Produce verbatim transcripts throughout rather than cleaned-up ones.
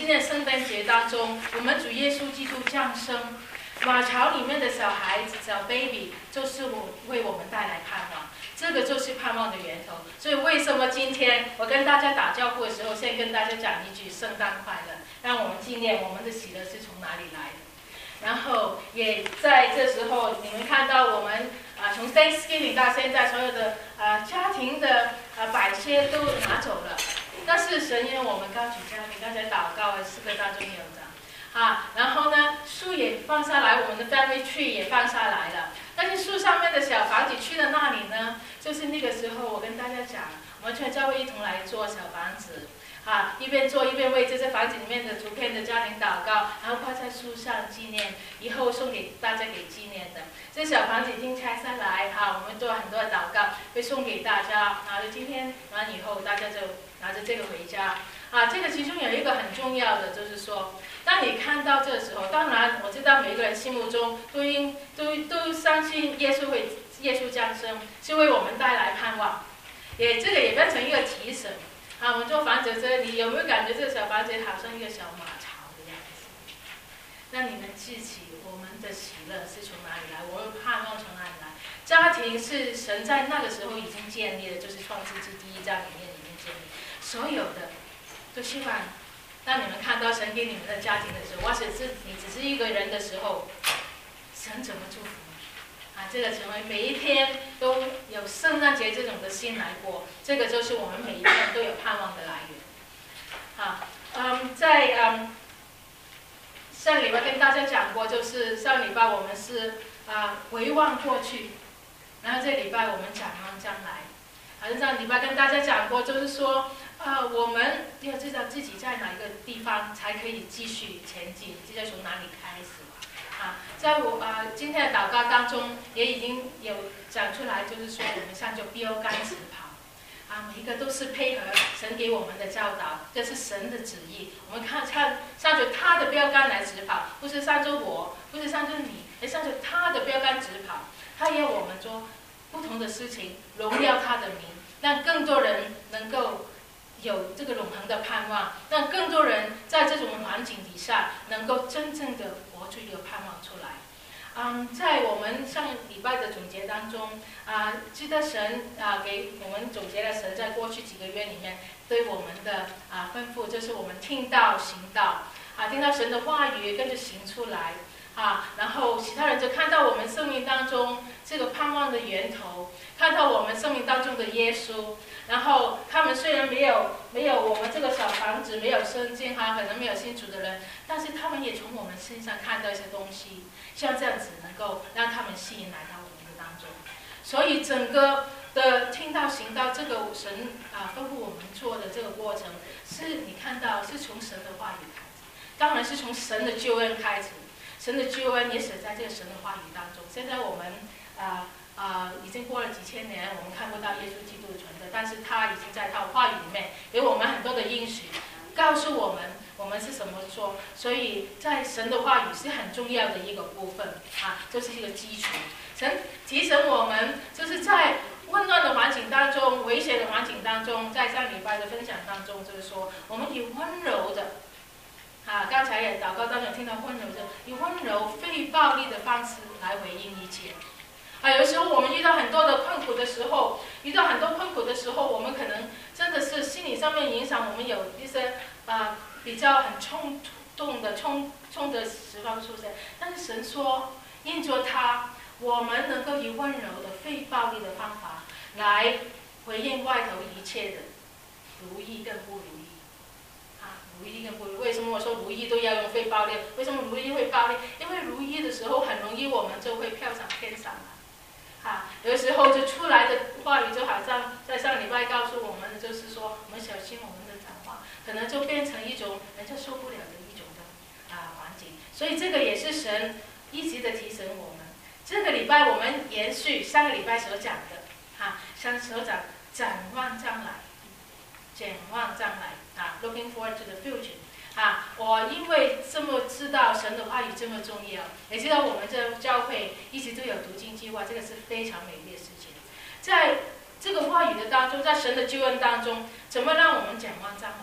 今天圣诞节当中，我们主耶稣基督降生，马槽里面的小孩子、小 baby， 就是我为我们带来盼望。这个就是盼望的源头。所以为什么今天我跟大家打招呼的时候，先跟大家讲一句圣诞快乐，让我们纪念我们的喜乐是从哪里来的。然后也在这时候，你们看到我们啊、呃，从 Thanksgiving 到现在，所有的啊、呃、家庭的啊摆些都拿走了。但是神因为我们高举家庭，刚才祷告的四个当中也有讲啊，然后呢树也放下来，我们的 family tree 也放下来了。但是树上面的小房子去了那里呢？就是那个时候我跟大家讲，我们全教会一同来做小房子。啊，一边做一边为这些房子里面的图片的家庭祷告，然后挂在树上纪念，以后送给大家给纪念的。这小房子已经拆下来，哈、啊，我们做很多的祷告，会送给大家。然后今天完以后，大家就拿着这个回家。啊，这个其中有一个很重要的，就是说，当你看到这个时候，当然我知道每个人心目中都应都都相信耶稣会耶稣降生，是为我们带来盼望，也这个也变成一个提醒。啊，我们做房子这，你有没有感觉这个小房子好像一个小马槽的样子？让你们记起我们的喜乐是从哪里来，我们盼望从哪里来。家庭是神在那个时候已经建立的，就是创世纪第一章里面已经建立，所有的都希望当你们看到神给你们的家庭的时候，或者是你只是一个人的时候，神怎么祝福？啊，这个成为每一天都有圣诞节这种的心来过，这个就是我们每一天都有盼望的来源。啊，嗯，在嗯上礼拜跟大家讲过，就是上礼拜我们是啊回望过去，然后这礼拜我们展望将来。好像上礼拜跟大家讲过，就是说啊，我们要知道自己在哪一个地方才可以继续前进，这就从哪里开始。啊，在我啊、呃、今天的祷告当中也已经有讲出来，就是说我们像就标杆直跑，啊，每一个都是配合神给我们的教导，这是神的旨意。我们看看向着他的标杆来直跑，不是向着我，不是向着你，而向着他的标杆直跑。他要我们做不同的事情，荣耀他的名，让更多人能够有这个永恒的盼望，让更多人在这种环境底下能够真正的活出一个盼望出来。嗯，在我们上礼拜的总结当中，啊，记得神啊给我们总结了神在过去几个月里面对我们的啊吩咐，就是我们听到行道，啊，听到神的话语跟着行出来，啊，然后其他人就看到我们生命当中这个盼望的源头，看到我们生命当中的耶稣。然后他们虽然没有没有我们这个小房子，没有圣经哈，可能没有信主的人，但是他们也从我们身上看到一些东西，像这样子能够让他们吸引来到我们的当中。所以整个的听到行到这个神啊吩咐我们做的这个过程，是你看到是从神的话语开始，当然是从神的救恩开始，神的救恩也写在这个神的话语当中。现在我们啊。啊、呃，已经过了几千年，我们看不到耶稣基督的存在，但是他已经在他的话语里面给我们很多的应许，告诉我们我们是怎么做。所以在神的话语是很重要的一个部分啊，这、就是一个基础。神提醒我们，就是在混乱的环境当中、危险的环境当中，在上礼拜的分享当中，就是说我们以温柔的啊，刚才也祷告当中听到温柔的，以温柔非暴力的方式来回应一切。啊，有时候我们遇到很多的困苦的时候，遇到很多困苦的时候，我们可能真的是心理上面影响，我们有一些啊比较很冲动的冲冲的时候出现。但是神说，因着他，我们能够以温柔的、非暴力的方法来回应外头一切的如意跟不如意。啊，如意跟不如意，为什么我说如意都要用非暴力？为什么如意会暴力？因为如意的时候很容易我们就会飘上天上了。啊，有时候就出来的话语就好像在上礼拜告诉我们的，就是说我们小心我们的讲话，可能就变成一种人家受不了的一种的啊环境。所以这个也是神一直的提醒我们。这个礼拜我们延续上个礼拜所讲的，啊，上所讲展望将来，展望将来啊 ，looking forward to the future。啊，我因为这么知道神的话语这么重要，也知道我们这教会一直都有读经计划，这个是非常美丽的事情。在这个话语的当中，在神的救恩当中，怎么让我们展望将来？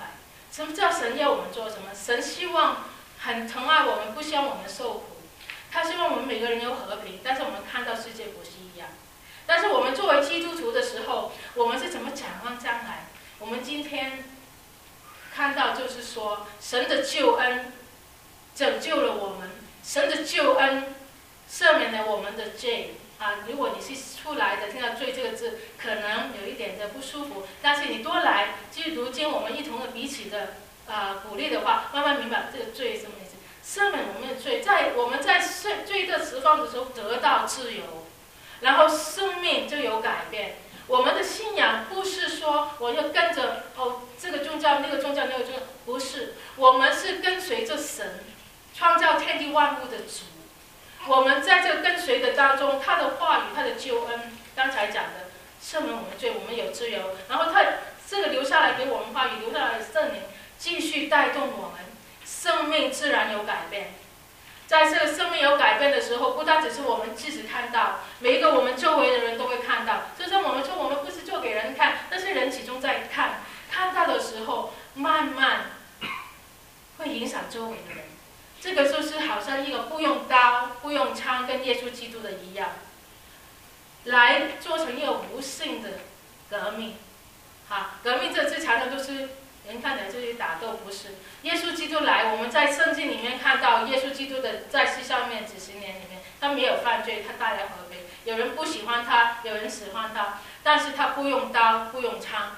什么叫神要我们做什么？神希望很疼爱我们，不希望我们受苦。他希望我们每个人有和平，但是我们看到世界不是一样。但是我们作为基督徒的时候，我们是怎么展望将来？我们今天看到就是说，神的救恩拯救了我们，神的救恩赦免了我们的罪啊！如果你是出来的，听到“罪”这个字，可能有一点的不舒服，但是你多来去读经，我们一同的彼此的啊、呃、鼓励的话，慢慢明白这个罪是什么意思。赦免我们的罪，在我们在罪罪的释放的时候得到自由，然后生命就有改变。我们的信仰不是说我要跟着哦这个宗教那个宗教那个宗教，不是，我们是跟随着神，创造天地万物的主。我们在这个跟随的当中，他的话语，他的救恩，刚才讲的赦免我们罪，我们有自由，然后他这个留下来给我们话语，留下来的圣灵继续带动我们。生命自然有改变，在这个生命有改变的时候，不单只是我们自己看到，每一个我们周围的人都会看到。就像我们说，我们不是做给人看，但是人始终在看，看到的时候，慢慢会影响周围的人。这个就是好像一个不用刀、不用枪，跟耶稣基督的一样，来做成一个无性的革命。好，革命这字常常都是。人看起来就是打斗，不是。耶稣基督来，我们在圣经里面看到耶稣基督的在世上面几十年里面，他没有犯罪，他带来和平。有人不喜欢他，有人喜欢他，但是他不用刀，不用枪。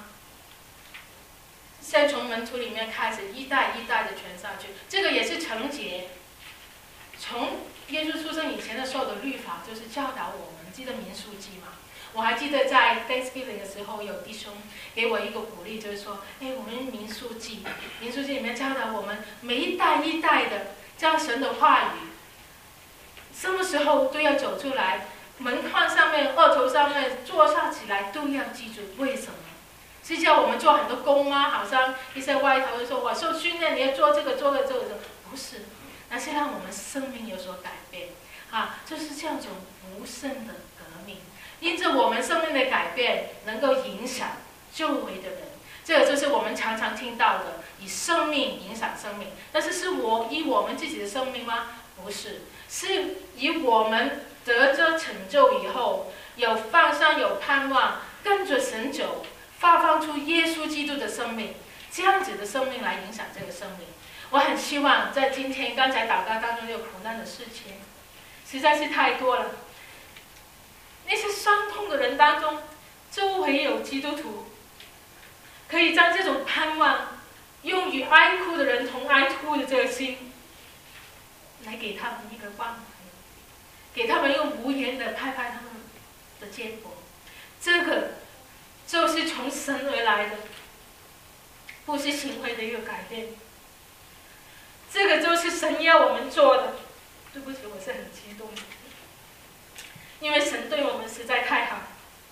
先从门徒里面开始，一代一代的传下去，这个也是承接从耶稣出生以前的时候的律法，就是教导我们。记得民数记吗？我还记得在 Thanksgiving 的时候，有弟兄给我一个鼓励，就是说，哎，我们民数记，民数记里面教导我们每一代一代的将神的话语，什么时候都要走出来，门框上面、额头上面、坐上起来都要记住。为什么？是叫我们做很多工吗？好像一些外头就说我受训练，你要做这个做这个做这个，不是，那是让我们生命有所改变啊，就是这样种无声的革命。因着我们生命的改变，能够影响周围的人，这个就是我们常常听到的，以生命影响生命。但是是我以我们自己的生命吗？不是，是以我们得着成就以后，有方向、有盼望，跟着神走，发放出耶稣基督的生命，这样子的生命来影响这个生命。我很希望在今天刚才祷告当中有苦难的事情，实在是太多了。那些伤痛的人当中，周围有基督徒，可以将这种盼望用与哀哭的人同哀哭的这个心，来给他们一个关怀，给他们用无言的拍拍他们的肩膀。这个就是从神而来的，不是行为的一个改变。这个就是神要我们做的。对不起，我是很激动的。因为神对我们实在太好，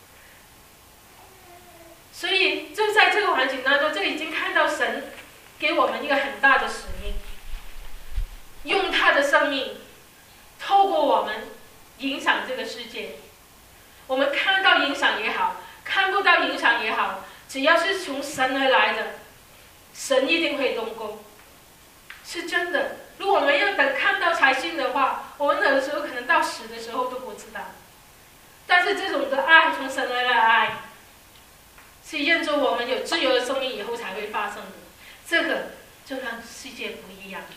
所以就在这个环境当中，就已经看到神给我们一个很大的使命，用他的生命透过我们影响这个世界。我们看到影响也好，看不到影响也好，只要是从神而来的，神一定会动工，是真的。如果我们要等看到才信的话，我们有的时候可能到死的时候都不知道。但是这种的爱，从神而来的爱，是验证我们有自由的生命以后才会发生的。这个就让世界不一样。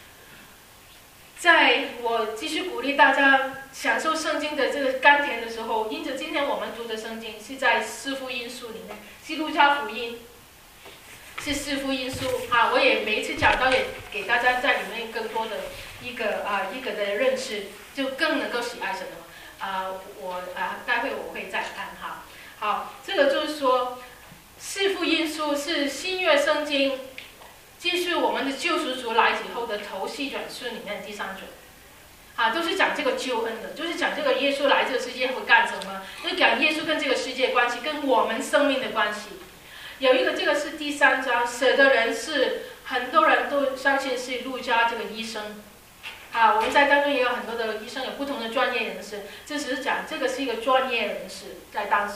在我继续鼓励大家享受圣经的这个甘甜的时候，因此今天我们读的圣经是在四福音书里面，基督教福音是四福音书啊。我也每一次讲到也给大家在里面更多的一个啊一个的认识，就更能够喜爱神的。啊、呃，我啊，待会我会再看哈。好，这个就是说，四福音书是新约圣经，继续我们的救赎主来以后的头四卷书里面的第三卷，啊，都是讲这个救恩的，就是讲这个耶稣来这个世界会干什么，就讲耶稣跟这个世界关系，跟我们生命的关系。有一个，这个是第三章，写的人是很多人都相信是路加这个医生。啊，我们在当中也有很多的医生，有不同的专业人士。这只是讲这个是一个专业人士，在当时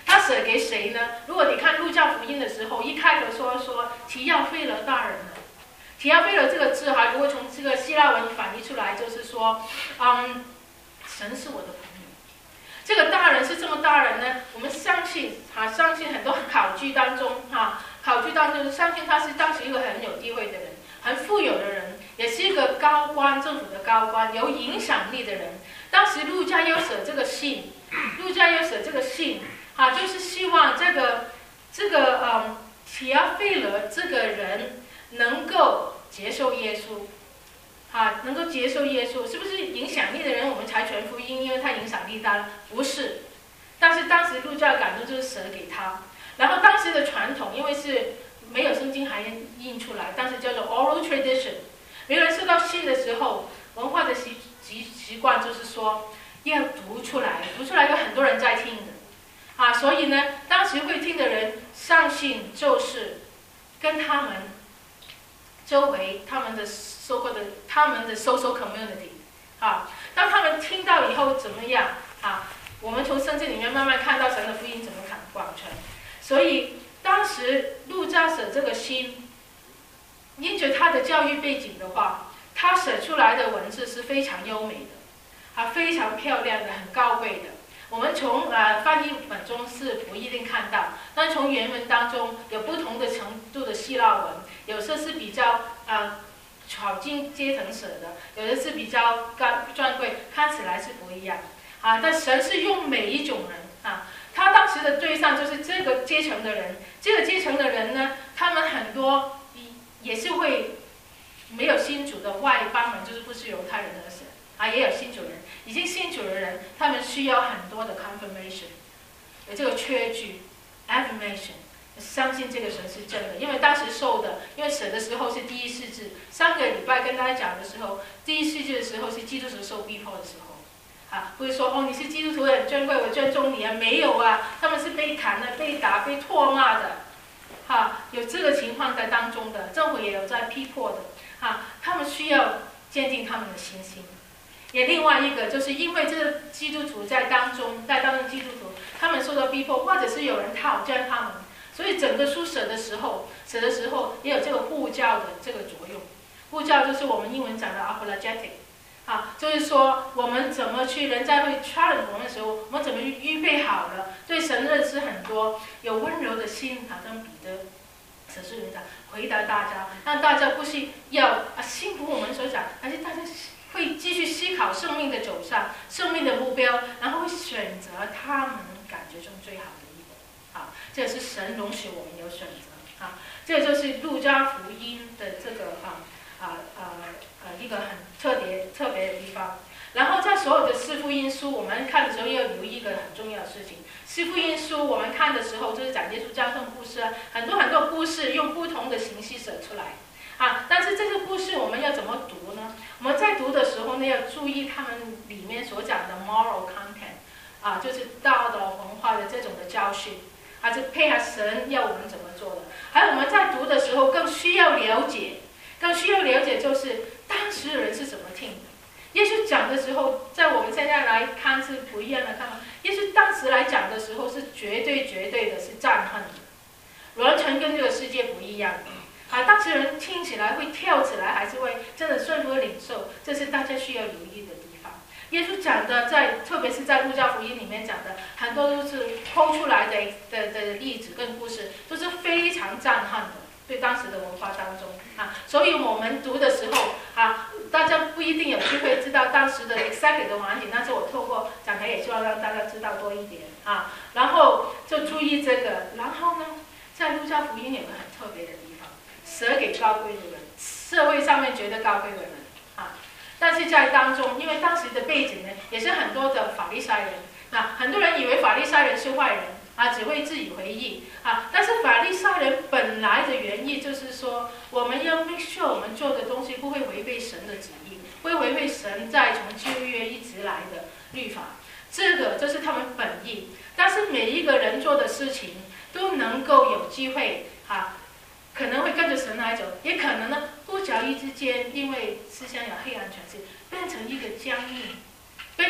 他舍给谁呢？如果你看路加福音的时候，一开头说说提亚非勒大人呢，提亚非勒这个字哈，如果从这个希腊文翻译出来，就是说，嗯，神是我的朋友。这个大人是这么大人呢？我们相信哈，相信很多考据当中哈，考据当中相信他是当时一个很有地位的人，很富有的人，也是一个高官，政府的高官，有影响力的人。当时路加又写这个信，路加又写这个信。啊，就是希望这个这个嗯，提亚非勒这个人能够接受耶稣，啊，能够接受耶稣，是不是影响力的人我们才传福音，因为他影响力大？不是，但是当时路加的感动就是舍给他，然后当时的传统，因为是没有圣经还印出来，当时叫做 oral tradition， 没有人收到信的时候，文化的习习习惯就是说要读出来，读出来有很多人在听的。啊，所以呢，当时会听的人相信就是跟他们周围他们的收获的他们的 social community， 啊，当他们听到以后怎么样啊？我们从圣经里面慢慢看到神的福音怎么广传。所以当时路加写这个信，因着他的教育背景的话，他写出来的文字是非常优美的，啊，非常漂亮的，很高贵的。我们从呃翻译本中是不一定看到，但从原文当中有不同的程度的希腊文，有些是比较呃草茎阶层写的，有的是比较高专贵，看起来是不一样啊。但神是用每一种人啊，他当时的对象就是这个阶层的人，这个阶层的人呢，他们很多也是会没有信主的外邦人，就是不是犹太人的神啊，也有信主人。已经信主的人，他们需要很多的 confirmation， 有这个确据 affirmation， 相信这个神是真的。因为当时受的，因为死的时候是第一世纪，上个礼拜跟大家讲的时候，第一世纪的时候是基督徒受逼迫的时候，啊，不是说哦你是基督徒很尊贵，我尊重你啊，没有啊，他们是被砍的、被打、被唾骂的，哈、啊，有这个情况在当中的，政府也有在逼迫的，哈、啊，他们需要坚定他们的信心。也另外一个，就是因为这个基督徒在当中，在当中基督徒，他们受到逼迫，或者是有人讨厌他们，所以整个书写的时候，写的时候也有这个护教的这个作用。护教就是我们英文讲的 apologetic， 啊，就是说我们怎么去，人家会 challenge 我们的时候，我们怎么预备好了，对神认识很多，有温柔的心，好像彼得使徒人讲回答大家，让大家不是要啊信服我们所讲，而是大家会继续思考生命的走向、生命的目标，然后会选择他们感觉中最好的一个。啊，这也是神容许我们有选择。啊，这就是路加福音的这个啊啊呃呃一个很特别特别的地方。然后在所有的四福音书，我们看的时候要留意一个很重要的事情。四福音书我们看的时候，就是讲耶稣降生故事，很多很多故事用不同的形式写出来。啊，但是这个故事我们要怎么读呢？我们在读的时候呢，要注意他们里面所讲的 moral content， 啊，就是道德文化的这种的教训，啊，是配合神要我们怎么做的。还有我们在读的时候更需要了解，更需要了解就是当时的人是怎么听的。耶稣讲的时候，在我们现在来看是不一样的看法。耶稣当时来讲的时候是绝对绝对的是震撼的，完全跟这个世界不一样的。啊，当时人听起来会跳起来，还是会真的顺服领受，这是大家需要留意的地方。耶稣讲的在，特别是在路加福音里面讲的，很多都是抠出来的的的例子跟故事，都是非常震撼的，对当时的文化当中啊。所以我们读的时候啊，大家不一定有机会知道当时的 exactly 的环境，但是我透过讲台也希望让大家知道多一点啊。然后就注意这个，然后呢，在路加福音有个很特别的地方。舍给高贵的人，社会上面觉得高贵的人啊，但是在当中，因为当时的背景呢，也是很多的法利赛人啊，很多人以为法利赛人是坏人啊，只会自以为意啊，但是法利赛人本来的原意就是说，我们要 make sure 我们做的东西不会违背神的旨意，不会违背神在从旧约一直来的律法，这个就是他们本意。但是每一个人做的事情都能够有机会啊。可能会跟着神来走，也可能呢不经意之间，因为思想有黑暗权势，变成一个僵硬，变成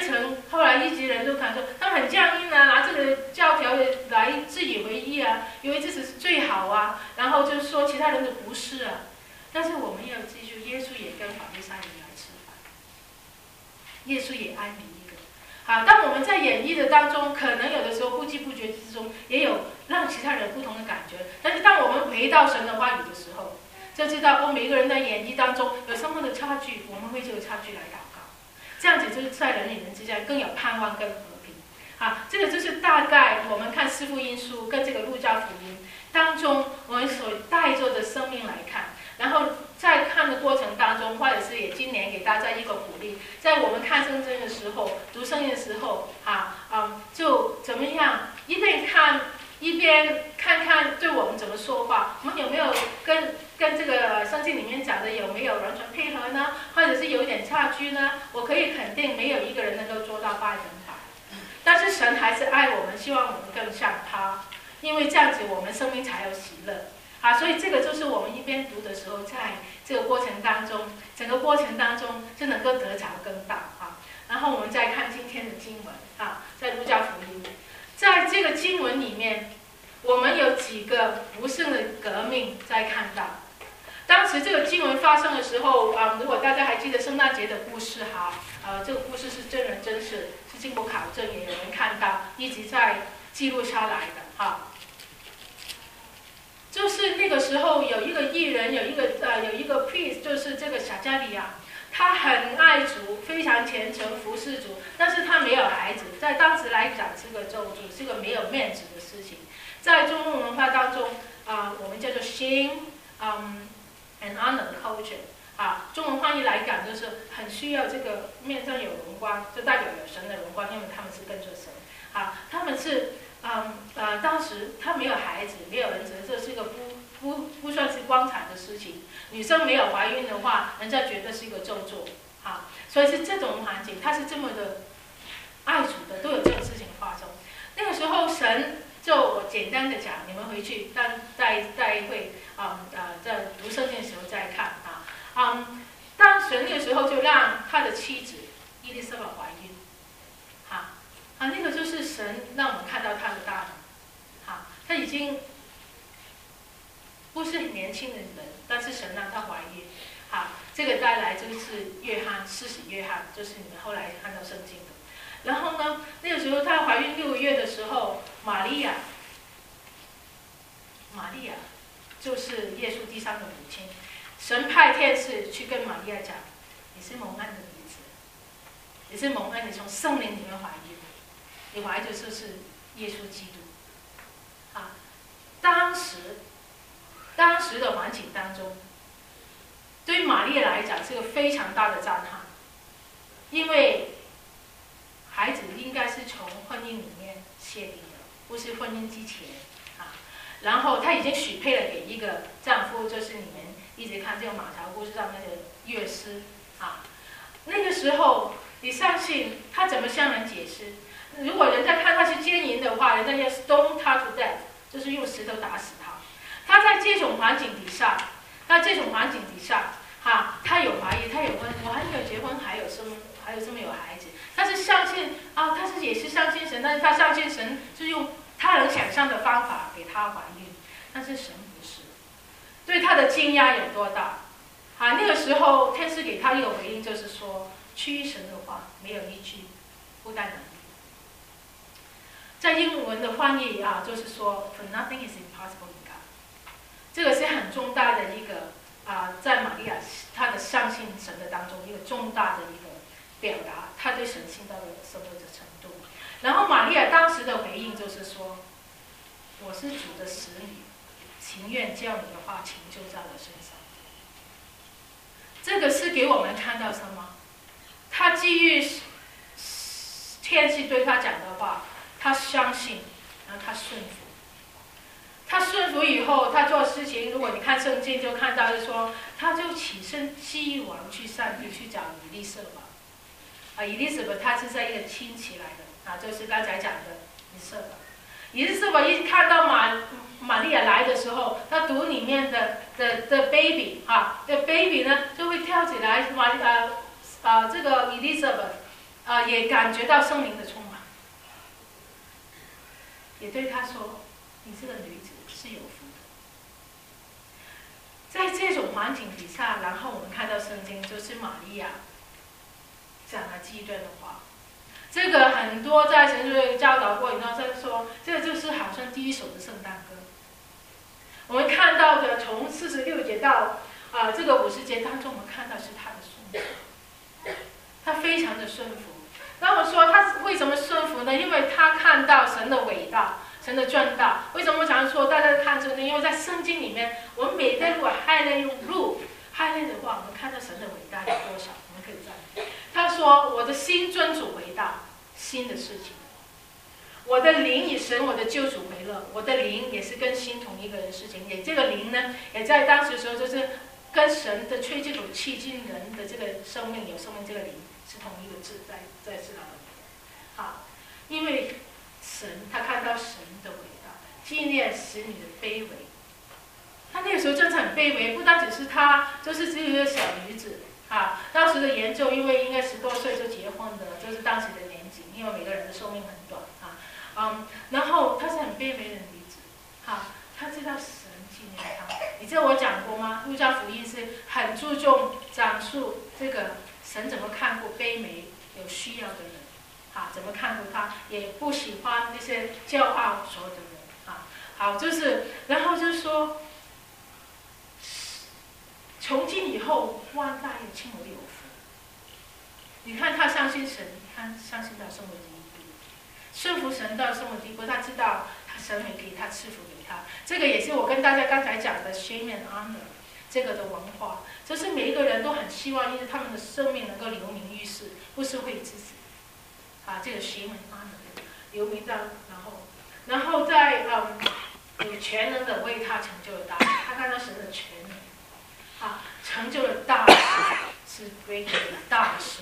层后来一级人都看说，他们很犟硬啊，拿这个教条来自以为意啊，以为这是最好啊，然后就说其他人的不是啊。但是我们要记住，耶稣也跟法利赛人来吃饭，耶稣也爱每一个。好，当我们在演绎的当中，可能有的时候不知不觉之中也有让其他人不同的感觉，但是当我们回到神的话语的时候，就知道哦，每一个人在演绎当中有什么的差距，我们为这个差距来祷告，这样子就是在人与人之间更有盼望、更和平。好，这个就是大概我们看四福音书跟这个路加福音当中我们所带着的生命来看，然后在看的过程当中，或者是也今年给大家一个鼓励，在我们看圣经的时候、读圣经的时候，啊，嗯，就怎么样一边看一边看看对我们怎么说话，我们有没有跟跟这个圣经里面讲的有没有完全配合呢？或者是有一点差距呢？我可以肯定没有一个人能够做到百分百，但是神还是爱我们，希望我们更像他，因为这样子我们生命才有喜乐。啊，所以这个就是我们一边读的时候，在这个过程当中，整个过程当中就能够得着更大啊。然后我们再看今天的经文啊，在路加福音，在这个经文里面，我们有几个不幸的革命在看到。当时这个经文发生的时候啊，如果大家还记得圣诞节的故事哈，呃，这个故事是真人真事，是经过考证，也有人看到，一直在记录下来的哈。就是那个时候有一个艺人，有一个呃有一个 priest， 就是这个撒加利亚，他很爱主，非常虔诚服侍主，但是他没有孩子，在当时来讲是个咒诅，是个没有面子的事情。在中国文化当中啊、呃，我们叫做 shame， 嗯 and honor culture 啊，中文翻译来讲就是很需要这个面上有荣光，就代表有神的荣光，因为他们是跟着神啊，他们是。嗯呃，当时他没有孩子，没有人子，这是一个不不不算是光彩的事情。女生没有怀孕的话，人家觉得是一个咒诅，啊，所以是这种环境，他是这么的爱主的，都有这种事情发生。那个时候神就我简单的讲，你们回去当再再会啊啊在读圣经的时候再看啊，嗯，当神那个时候就让他的妻子伊丽莎白怀孕。啊，那个就是神让我们看到他的大能，啊，他已经不是很年轻的人，但是神让他怀孕，啊，这个带来就是约翰，施洗约翰，就是你们后来看到圣经的。然后呢，那个时候她怀孕六个月的时候，玛利亚，玛利亚就是耶稣地上的母亲，神派天使去跟玛利亚讲，你是蒙恩的女子，你是蒙恩，你从圣灵里面怀孕。你怀的就是耶稣基督，啊，当时，当时的环境当中，对于玛利亚来讲是个非常大的震撼，因为孩子应该是从婚姻里面确定的，不是婚姻之前啊。然后她已经许配了给一个丈夫，就是你们一直看这个马槽故事上那个乐师啊。那个时候，你相信他怎么向人解释？如果人家看他是奸淫的话，人家要 stone他 to death， 就是用石头打死他。他在这种环境底下，在这种环境底下，哈，他有怀疑，他有问，我还没有结婚，还有什么，还有这么有孩子？但是相信啊，他是也是相信神，但是他相信神是用他能想象的方法给他怀孕，但是神不是，对他的惊讶有多大？啊，那个时候天使给他一个回应，就是说，趋于神的话没有依据，不但能。在英文的翻译啊，就是说 ，For nothing is impossible in God。这个是很重大的一个啊，在玛利亚她的相信神的当中一个重大的一个表达，她对神信到了什么的程度。然后玛利亚当时的回应就是说：“我是主的使女，情愿叫你的话成就在我身上。”这个是给我们看到什么？他基于天使对他讲的话。他相信，然后他顺服。他顺服以后，他做事情，如果你看圣经就看到是说，他就起身西往去上帝去找以利色吧。啊，以利色吧，他是在一个亲戚来的啊，就是刚才讲的以利色吧。以利色吧一看到玛玛利亚来的时候，他读里面的的的 baby 啊，的 baby 呢就会跳起来，玛啊啊这个以利色吧。 啊、呃，也感觉到圣灵的充满，也对他说：“你这个女子是有福的。”在这种环境底下，然后我们看到圣经就是玛利亚讲了这一段的话。这个很多在神学教导过，然后在说，这个就是好像第一首的圣诞歌。我们看到的从四十六节到啊、呃、这个五十节当中，我们看到是他的顺服，他非常的顺服。那我说他为什么顺服呢？因为他看到神的伟大，神的重大。为什么我常说大家看这个呢？因为在圣经里面，我们每天如果 highlight 用 rule highlight 的话，我们看到神的伟大有多少？我们可以这样。他说：“我的心尊主为大，新的事情。我的灵以神我的救主为乐，我的灵也是跟心同一个人事情。也这个灵呢，也在当时的时候就是跟神的吹这种气进人的这个生命有生命这个灵是同一个字，在在知道的。好，因为神他看到神的伟大，纪念使女的卑微。他那个时候真的很卑微，不单只是他，就是只有一个小女子。”啊，当时的研究，因为应该十多岁就结婚的，就是当时的年纪，因为每个人的寿命很短啊，嗯，然后她是很卑微的女子，哈，她知道神纪念她。你知道我讲过吗？路加福音是很注重讲述这个神怎么看过卑微有需要的人，啊，怎么看过他，也不喜欢那些骄傲所有的人，啊，好，就是然后就说。从今以后，万代也称为有福。你看他相信神，他相信到什么地步？顺服神到什么地步？他知道他神会给他赐福给他。这个也是我跟大家刚才讲的 shame and honor 这个的文化，就是每一个人都很希望，因为他们的生命能够留名于世，不是为自己。啊，这个 shame and honor 留名到，然后，然后在嗯，有全能的为他成就了大事，他看到神的全能。啊，成就了大事，是great的大事，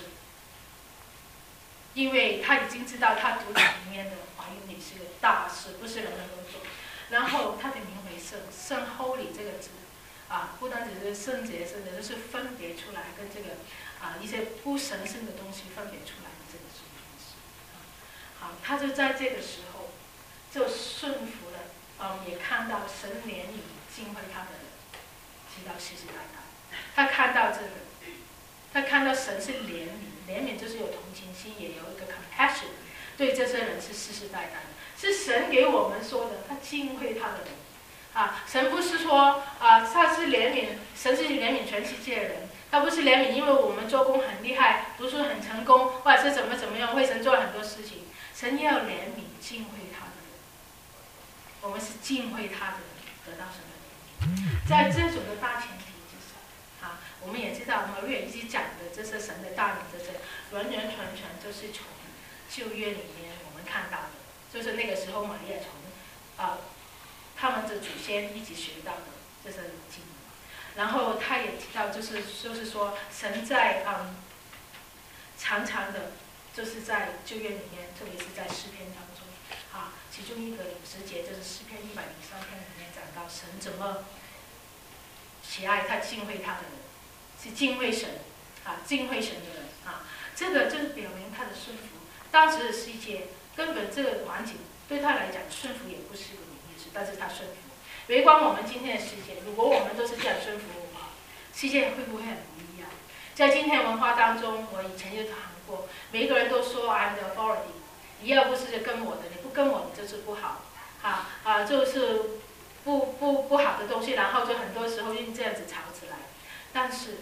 因为他已经知道他肚子里面的怀孕也是个大事，不是人能够做。然后他的名为圣，圣 holy 这个字，啊，不单只是圣洁圣洁，就是分别出来跟这个啊一些不神圣的东西分别出来的这个是意思。好，他就在这个时候就顺服了，嗯，也看到神怜悯敬畏他的人。直到世世代代，他看到这个，他看到神是怜悯，怜悯就是有同情心，也有一个 compassion， 对这些人是世世代代的，是神给我们说的，他敬畏他的人，啊，神不是说啊，他是怜悯，神是怜悯全世界的人，他不是怜悯，因为我们做工很厉害，读书很成功，或者是怎么怎么样，为神做了很多事情，神要怜悯敬畏他的人，我们是敬畏他的人，得到神的。在这种的大前提之下，啊，我们也知道我们约一直讲的这是神的大能，这是完完全全就是从旧约里面我们看到的，就是那个时候玛利亚从啊、呃、他们的祖先一起学到的这是经文，然后他也提到就是就是说神在嗯常常的就是在旧约里面，特别是在诗篇当中。啊，其中一个五十节就是诗篇一百零三篇里面讲到神怎么喜爱他敬畏他的人，是敬畏神啊，敬畏神的人啊，这个就是表明他的顺服。当时的世界根本这个环境对他来讲顺服也不是个名义，但是他顺服。围观我们今天的世界，如果我们都是这样顺服的话，世界会不会很不一样？在今天文化当中，我以前就谈过，每一个人都说 I'm the authority。你要不是跟我的，你不跟我，你就是不好，啊啊，就是不不不好的东西，然后就很多时候用这样子吵起来。但是，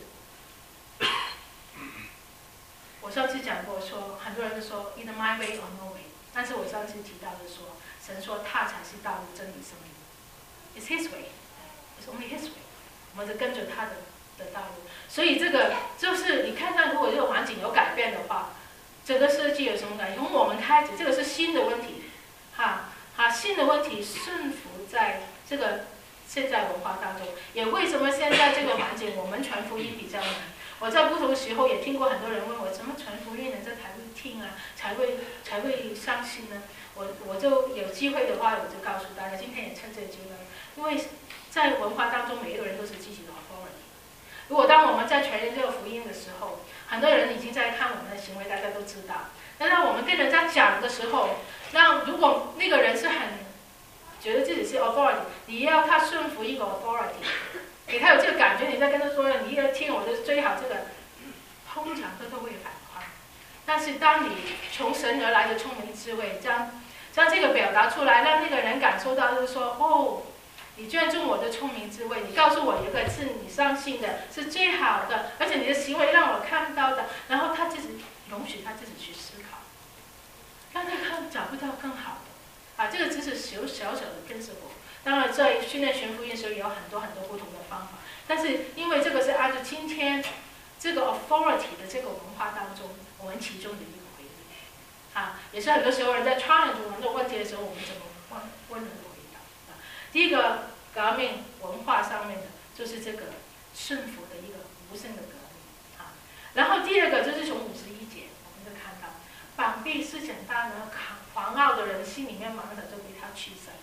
我上次讲过说，很多人都说 either my way or no way， 但是我上次提到的说，神说他才是道路、真理、生命 ，It's His way， It's only His way， 我们就跟着他的的道路。所以这个就是你看看，如果这个环境有改变的话。整个设计有什么改变？从我们开始，这个是新的问题，哈，哈，新的问题顺服在这个现在文化当中，也为什么现在这个环境我们传福音比较难？我在不同时候也听过很多人问我，怎么传福音人这才会听啊，才会才会相信呢？我我就有机会的话，我就告诉大家，今天也趁这个机会，因为在文化当中，每一个人都是自己的 authority。如果当我们在传这个福音的时候，很多人已经在看我们的行为。 为大家都知道。那让我们跟人家讲的时候，那如果那个人是很觉得自己是 authority， 你要他顺服一个 authority， 给他有这个感觉，你在跟他说你要听我的最好这个，通常他都会反抗。但是当你从神而来的聪明智慧，将将这个表达出来，让那个人感受到，就是说，哦，你尊重我的聪明智慧，你告诉我一个是你相信的，是最好的，而且你的行为让我看到的，然后他自己容许他自己去思考，让他看找不到更好的，啊，这个只是小小小的 principle。当然，在训练全福音的时候，也有很多很多不同的方法，但是因为这个是按照今天这个 authority 的这个文化当中，我们其中的一个回应，啊，也是很多时候人在 challenge 我们的问题的时候，我们怎么问问的回答啊？第一个革命文化上面的，就是这个顺服的一个无声的革命啊。然后第二个就是从五十一节，我们就看到，膀臂是简单的狂傲的人，心里面忙着就被他驱散。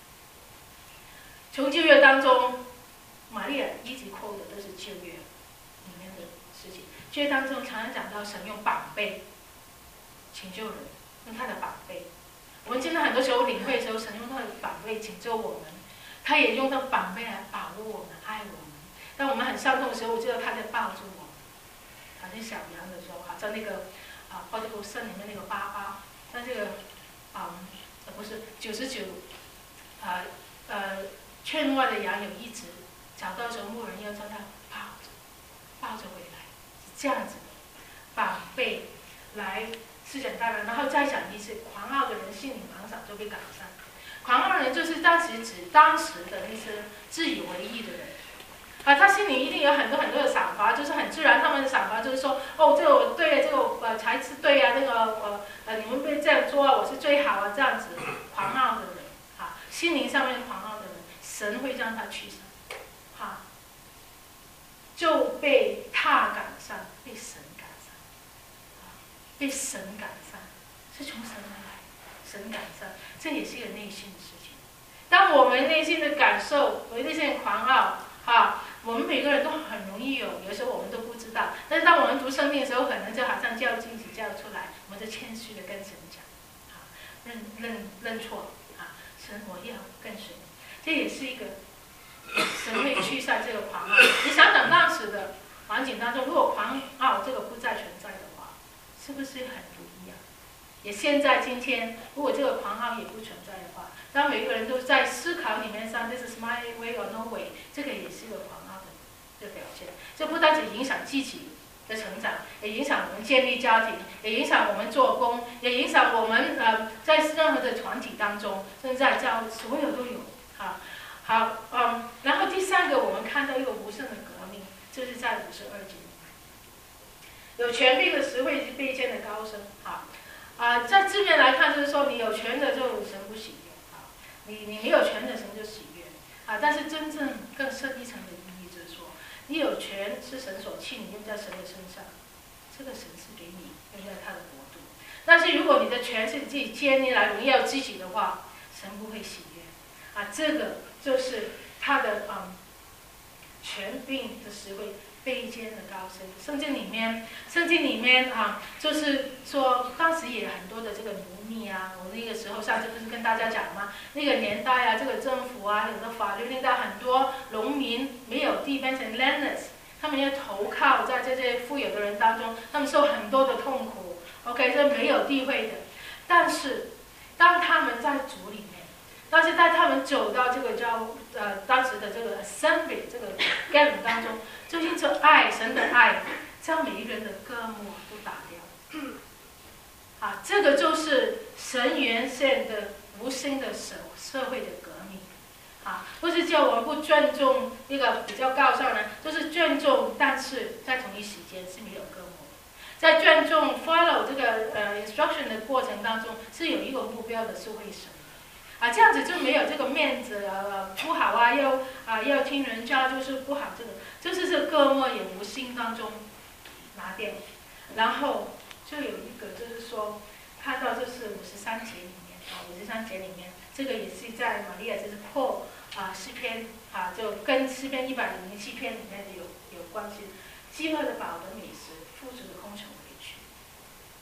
从旧约当中，玛利亚一直扣的都是旧约里面的事情。旧约当中常常讲到神用膀臂拯救人，用他的膀臂。我们今天很多时候领会的时候，神用他的膀臂拯救我们，他也用他的膀臂来保护我们、爱我们。当我们很伤痛的时候，我知道他在抱住我们，好像小羊的时候，好像那个啊，包括圣里面那个爸爸，但这个啊、嗯，不是九十九啊呃。圈外的羊有一只，找到时候牧人要将它抱着，抱着回来，是这样子的，膀臂来施展大能。然后再讲一次，狂傲的人心里忙少就被赶上。狂傲的人就是当时指当时的那些自以为意的人，啊，他心里一定有很多很多的赏罚，就是很自然，他们的赏罚就是说，哦，这个我对啊，这个我呃才是对啊，那个呃呃你们被这样做啊，我是最好啊，这样子，狂傲的人，啊，心灵上面狂傲的人。神会让他去上，哈，就被他赶上，被神赶上，啊，被神赶上，是从神而来，神赶上，这也是一个内心的事情。当我们内心的感受，我们内心的狂傲，哈，我们每个人都很容易有，有时候我们都不知道。但是当我们读圣经的时候，可能就好像叫镜子叫出来，我们就谦虚的跟神讲，啊，认认认错，啊，神我要跟随你。这也是一个神会驱散这个狂傲。你想想当时的环境当中，如果狂傲这个不再存在的话，是不是很不一样？也现在今天，如果这个狂傲也不存在的话，当每个人都在思考里面上 ，This is my way or no way， 这个也是一个狂傲的的表现。这不单只影响自己的成长，也影响我们建立家庭，也影响我们做工，也影响我们呃在任何的团体当中，甚至在教所有都有。好，好，嗯，然后第三个，我们看到一个无声的革命，就是在五十二节里面，有权柄的时会卑贱的高升。好，啊，在字面来看，就是说你有权的就神不喜悦，啊，你你没有权的神就喜悦，啊，但是真正更深一层的意义就是说，你有权是神所赐，你用在神的身上，这个神是给你用在他的国度。但是如果你的权是你自己建立来荣耀自己的话，神不会喜悦。啊，这个就是他的嗯，权柄的时会卑贱的高升。圣经里面，圣经里面啊，就是说当时也很多的这个奴隶啊，我那个时候上次不是跟大家讲吗？那个年代啊，这个政府啊，有的法律令到很多农民没有地变成 landless， 他们要投靠在这些富有的人当中，他们受很多的痛苦。OK， 这没有地位的，但是当他们在主里面。但是在他们走到这个叫呃当时的这个 assembly 这个 gathering 当中，就因着爱神的爱，将每一个人的割膜都打掉。啊，这个就是神原先的无声的社社会的革命。啊，不是叫我们不尊重一个比较高尚的，就是尊重，但是在同一时间是没有割膜。在尊重 follow 这个呃 instruction 的过程当中，是有一个目标的，是为神。啊，这样子就没有这个面子呃不好啊，要啊要听人家就是不好，这个就是这割膜也无心当中拿掉，然后就有一个就是说看到就是五十三节里面啊，五十三节里面这个也是在玛利亚就是破啊诗篇啊，就跟诗篇一百零七篇里面的有有关系，饥饿的饱的美食，富足的空穷委屈。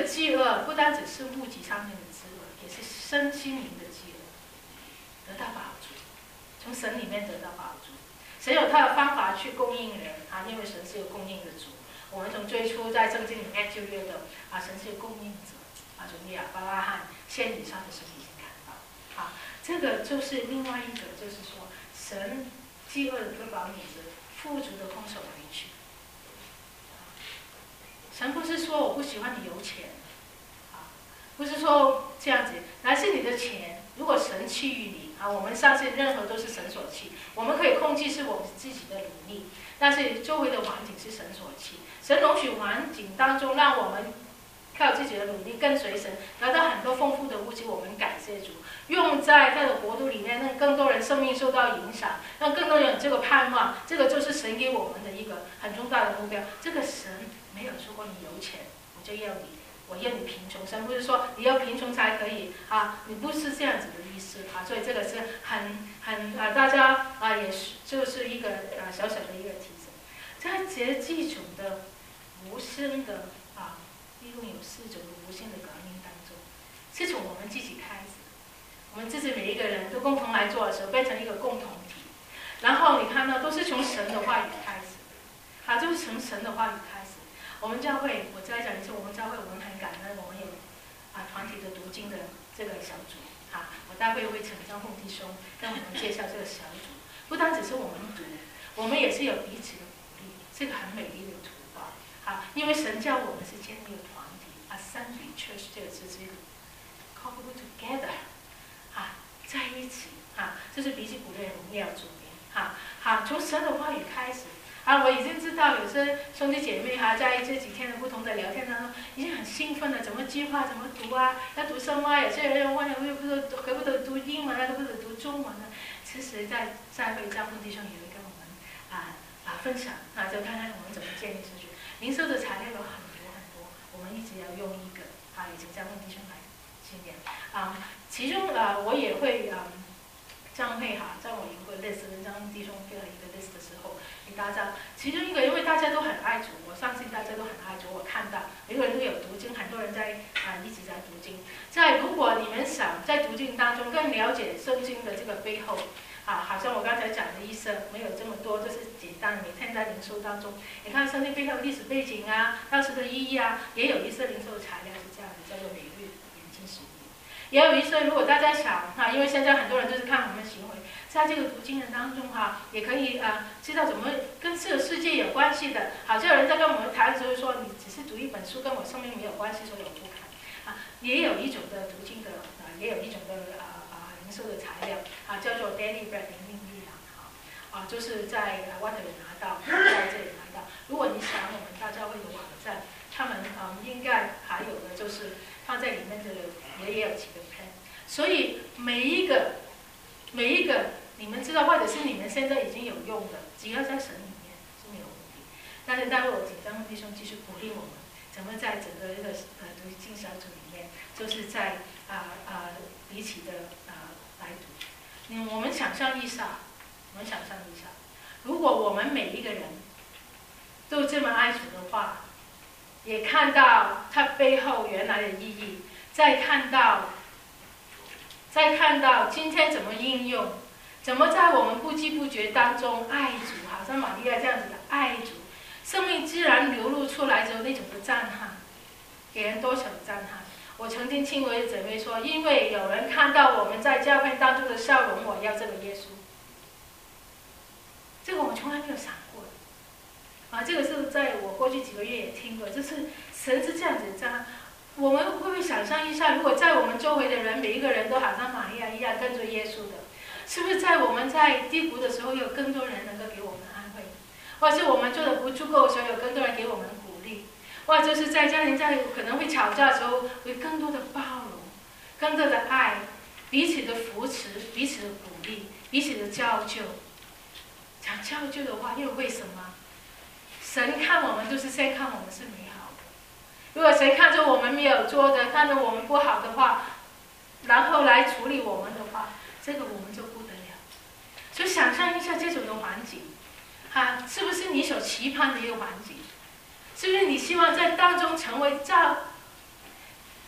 饥饿不单只是物质上面的饥饿，也是身心灵的饥饿，得到饱足，从神里面得到饱足。神有他的方法去供应人啊，因为神是有供应的主。我们从最初在圣经里面就阅到啊，神是有供应者啊，从亚伯拉罕先以上的时候已经看到啊，这个就是另外一个，就是说神饥饿的得饱你子，富足的空手回去。神不是说我不喜欢你有钱，啊，不是说这样子，而是你的钱，如果神赐予你啊，我们相信任何都是神所赐，我们可以控制是我们自己的努力，但是周围的环境是神所赐，神容许环境当中让我们靠自己的努力跟随神，得到很多丰富的物质，我们感谢主，用在他的国度里面，让更多人生命受到影响，让更多人有这个盼望，这个就是神给我们的一个很重大的目标。这个神没有说过你有钱我就要你，我要你贫穷，神不是说你要贫穷才可以啊，你不是这样子的意思啊，所以这个是很很啊，大家啊也是就是一个啊小小的一个提醒，在这这种的无声的啊，一共有四种的无声的革命当中，是从我们自己开始，我们自己每一个人都共同来做的时候，变成一个共同体，然后你看到都是从神的话语开始，啊，就是从神的话语开始。我们教会，我再讲一次，我们教会我们很感恩，我们有啊团体的读经的这个小组，啊，我待会会请张凤弟兄跟我们介绍这个小组。不单只是我们读，我们也是有彼此的鼓励，是个很美丽的图画。啊，因为神叫我们是建立一个团体 ，assembly church 这个字是一个 call people together， 啊，在一起，啊，这是彼此鼓励的荣耀主名，哈，好，从神的话语开始。啊，我已经知道有些兄弟姐妹哈，在这几天的不同的聊天当中，已经很兴奋了，怎么计划，怎么读啊？要读什么啊？有些人又问了，又不知道可不可以读英文啊，可不可以读中文啊？其实在，在在会张凤弟兄也会跟我们啊啊分享啊，就看看我们怎么建立出去。零售的材料有很多很多，我们一直要用一个啊，也请张凤弟兄来训练啊。其中啊，我也会啊，张会哈，在我有一个 list 跟张弟兄配合一个 list 的时候。给大家，其中一个，因为大家都很爱主，我相信大家都很爱主。我看到每个人都有读经，很多人在啊、呃、一直在读经。在如果你们想在读经当中更了解圣经的这个背后，啊，好像我刚才讲的意思没有这么多，就是简单的每天在灵修当中，你看圣经背后历史背景啊，当时的意义啊，也有一些灵修的材料是这样的，叫做每日研经实例。也有一些，如果大家想啊，因为现在很多人都是看我们行为。在这个读经的当中哈，也可以啊、呃、知道怎么跟这个世界有关系的。好，就有人在跟我们谈的时候说，你只是读一本书，跟我生命没有关系，所以我不看。啊，也有一种的读经的啊，也有一种的啊啊灵修的材料啊，叫做 Daily Bread 灵命力量哈啊，就是在 Water 里拿到，在这里拿到。如果你想我们大教会的网站，他们啊、嗯、应该还有的就是放在里面的也也有几个 plan， 所以每一个每一个。你们知道，或者是你们现在已经有用的，只要在神里面是没有问题。但是待会我请张凤弟兄继续鼓励我们，怎么在整个这个呃读经小组里面，就是在啊啊、呃呃、彼此的啊、呃、来读。嗯，我们想象一下，我们想象一下，如果我们每一个人都这么爱主的话，也看到它背后原来的意义，再看到，再看到今天怎么应用。怎么在我们不知不觉当中爱主，好像玛利亚这样子的爱主，生命自然流露出来之后那种的震撼，给人多少的震撼。我曾经听我的姊妹说，因为有人看到我们在教会当中的笑容，我要这个耶稣。这个我从来没有想过的，啊，这个是在我过去几个月也听过，就是神是这样子这样。我们会不会想象一下，如果在我们周围的人每一个人都好像玛利亚一样跟着耶稣的？是不是在我们在低谷的时候，有更多人能够给我们安慰，或者是我们做的不足够的时候，有更多人给我们鼓励，或者是在家庭在可能会吵架的时候，有更多的包容，更多的爱，彼此的扶持，彼此的鼓励，彼此的教救。讲教救的话，又为什么？神看我们都是先看我们是美好的。如果谁看着我们没有做的，看着我们不好的话，然后来处理我们的话，这个我们就不得了。所以想象一下这种的环境，哈、啊，是不是你所期盼的一个环境？是不是你希望在当中成为造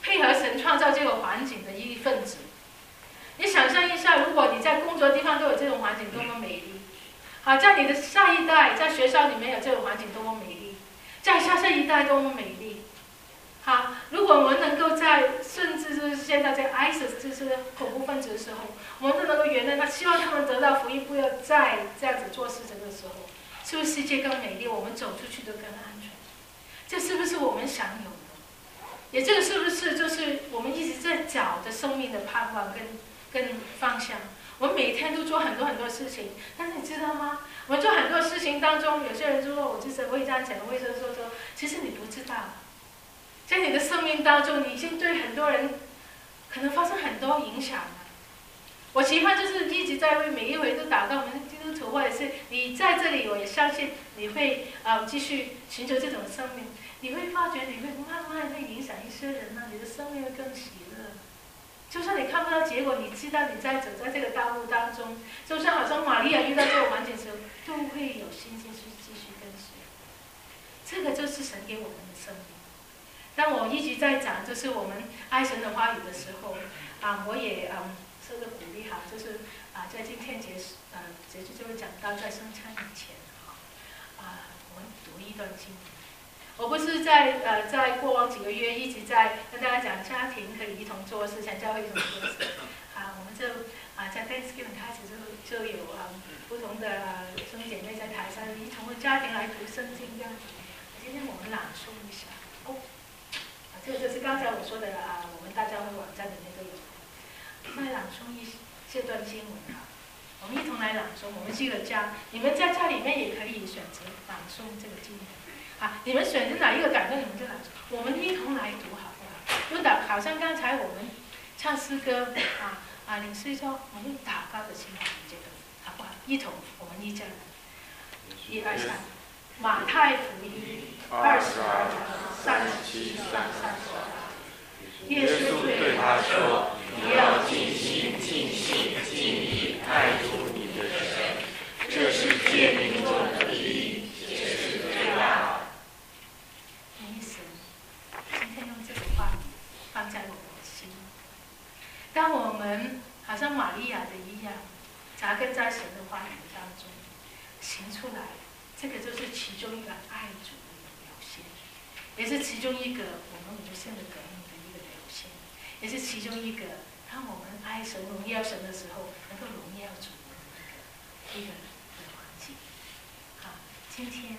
配合神创造这个环境的一份子。你想象一下，如果你在工作地方都有这种环境，多么美丽！好，在你的下一代，在学校里面有这种环境，多么美丽！在下下一代多么美丽！好，如果我们能够在，甚至就是现在在 I S I S 就是恐怖分子的时候，我们都能够原谅他，希望他们得到福音，不要再这样子做事情的时候，是不是世界更美丽？我们走出去都更安全？这是不是我们享有的？也这个是不是就是我们一直在找的生命的盼望跟跟方向？我们每天都做很多很多事情，但是你知道吗？我们做很多事情当中，有些人就说我就是会这样讲，会说说说，其实你不知道。在你的生命当中，你已经对很多人可能发生很多影响了。我期盼就是一直在为每一位都祷告，我们基督徒或者是你在这里，我也相信你会啊、呃、继续寻求这种生命，你会发觉你会慢慢会影响一些人呢、啊，你的生命会更喜乐。就算你看不到结果，你知道你在走在这个道路当中，就像好像玛利亚遇到这个环境时候，都会有信心去继续跟随。这个就是神给我们的生命。当我一直在讲，就是我们爱神的话语的时候，啊，我也嗯受个鼓励哈，就是啊，在今天结束，呃，结束就会讲到在生产以前，哈，啊，我们读一段经文。我不是在呃在过往几个月一直在跟大家讲家庭可以一同做事，想教会一同做事，啊，我们就啊在 Thanksgiving 开始就就有啊不同的兄弟姐妹在台上一同的家庭来读圣经这样子。今天我们朗诵一下哦。这个就是刚才我说的啊，我们大家会网站里面都有。来朗诵一这段经文哈，我们一同来朗诵。我们记得家，你们在家里面也可以选择朗诵这个经文。啊，你们选择哪一个感动，你们就朗诵。我们一同来读好不好？用祷，好像刚才我们唱诗歌啊啊，领诗说，我们用祷告的心来这个，好不好？一同，我们一家人，一二三。马太福音二十二章三十七到三十八，耶稣对他说：“你要尽心、尽性、尽意爱主你的神，这是诫命中的第一，也是最大的。”没神，今天用这个话语放在我们的心。当我们好像玛利亚的一样，扎根在神的话语当中，行出来。这个就是其中一个爱主的一个表现，也是其中一个我们无限的革命的一个表现，也是其中一个当我们爱神、荣耀神的时候，能够荣耀主的一个一个一个环境。好，今天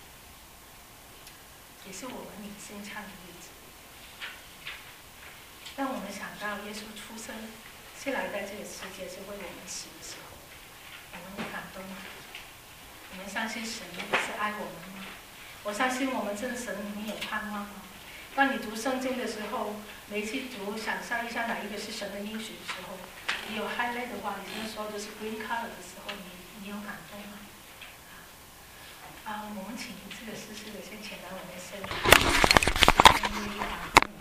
也是我们领新唱的日子。当我们想到耶稣出生是来到这个世界，是为我们死的时候，我们会感动吗？我们相信神是爱我们吗？我相信我们这个神里面有盼望吗？当你读圣经的时候，每一次读，想象一下哪一个是神的应许的时候，你有 highlight 的话，你那时候就是 green color 的时候，你你有感动吗？啊，我们请这个诗诗的先前来我们先看。